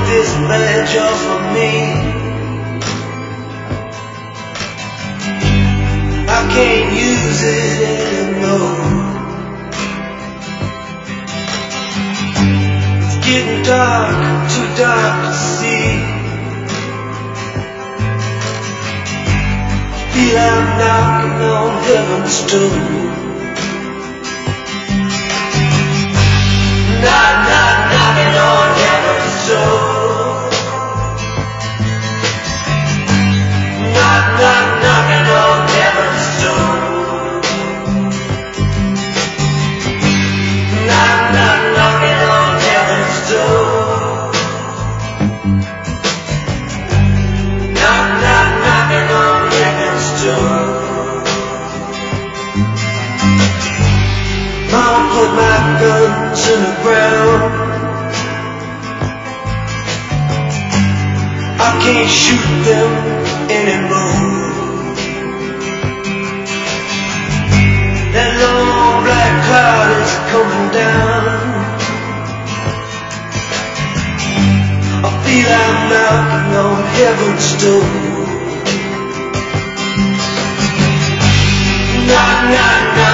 this badge off of me. I can't use it anymore. It's getting dark, too dark to see. Feel I'm knocking on heaven's door. Knock, knock, knocking on heaven's door. Knock, knock, knocking on heaven's door. Knock, knock, knocking on heaven's door. Knock, knock, knocking on heaven's door. Mom put my guns in the ground. I can't shoot them anymore. That long black cloud is coming down. I feel I'm knocking on heaven's door. Knock, knock, knock.